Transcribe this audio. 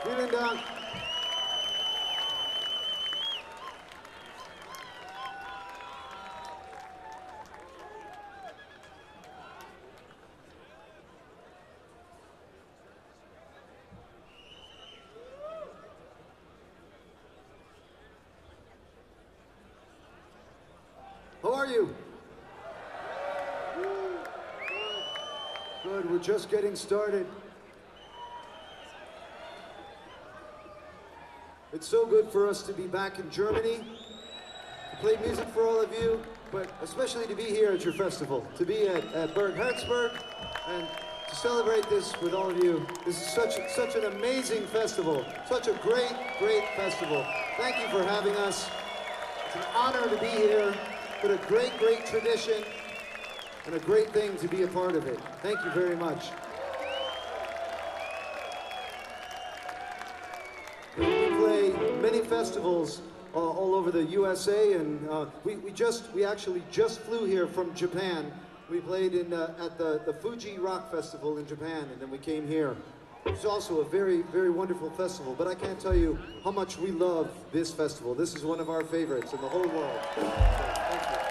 Vielen Dank. How are you? Good, we're just getting started. It's so good for us to be back in Germany, to play music for all of you, but especially to be here at your festival, to be at Berg Herzberg, and to celebrate this with all of you. This is such an amazing festival, such a great, great festival. Thank you for having us. It's an honor to be here, but a great, great tradition, and a great thing to be a part of it. Thank you very much. We play many festivals all over the USA, and we actually just flew here from Japan. We played at the Fuji Rock Festival in Japan, and then we came here. It's also a very, very wonderful festival, but I can't tell you how much we love this festival. This is one of our favorites in the whole world. So, thank you.